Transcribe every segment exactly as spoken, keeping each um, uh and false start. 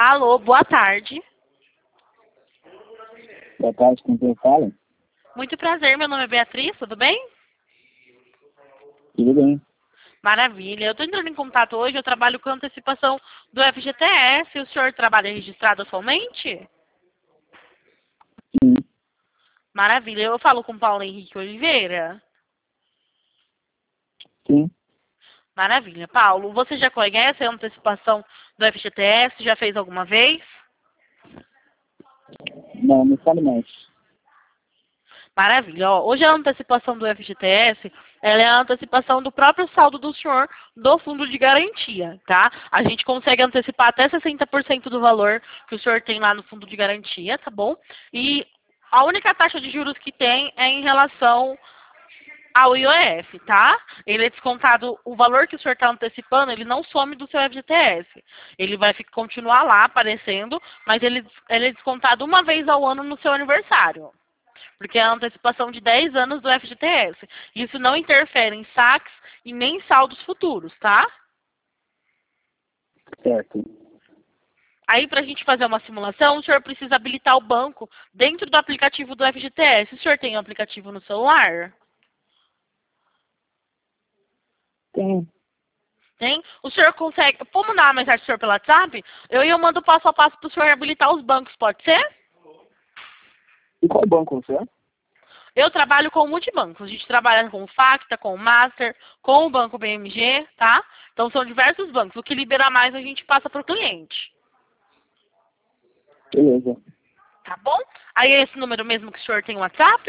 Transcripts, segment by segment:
Alô, boa tarde. Boa tarde, com quem fala? Muito prazer, meu nome é Beatriz, tudo bem? Tudo bem. Maravilha. Eu estou entrando em contato hoje, eu trabalho com antecipação do F G T S. O senhor trabalha registrado atualmente? Sim, Maravilha. Eu falo com Paulo Henrique Oliveira. sim. Maravilha. Paulo, você já conhece a antecipação do F G T S? Já fez alguma vez? Não, não fale mais. Maravilha. Ó, hoje a antecipação do F G T S, ela é a antecipação do próprio saldo do senhor do fundo de garantia, tá? A gente consegue antecipar até sessenta por cento do valor que o senhor tem lá no fundo de garantia, tá bom? E a única taxa de juros que tem é em relação ao I O F, tá? Ele é descontado, o valor que o senhor está antecipando, ele não some do seu F G T S. Ele vai ficar, continuar lá aparecendo, mas ele, ele é descontado uma vez ao ano no seu aniversário. Porque é a antecipação de dez anos do F G T S. Isso não interfere em saques e nem saldos futuros, tá? Certo. Aí, para a gente fazer uma simulação, o senhor precisa habilitar o banco dentro do aplicativo do F G T S. O senhor tem um aplicativo no celular? Tem. Tem? O senhor consegue... Vou mandar uma mensagem pro senhor pelo WhatsApp? Eu, eu mando passo a passo para o senhor habilitar os bancos, pode ser? E qual banco você é? Eu trabalho com multibancos. A gente trabalha com o Facta, com o Master, com o Banco B M G, tá? Então são diversos bancos. O que liberar mais a gente passa para o cliente. Beleza. Tá bom? Aí é esse número mesmo que o senhor tem o WhatsApp?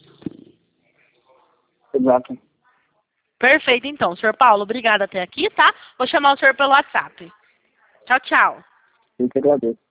Exato. Perfeito, então. Senhor Paulo, obrigada até aqui, tá? Vou chamar o senhor pelo WhatsApp. Tchau, tchau. Eu que agradeço.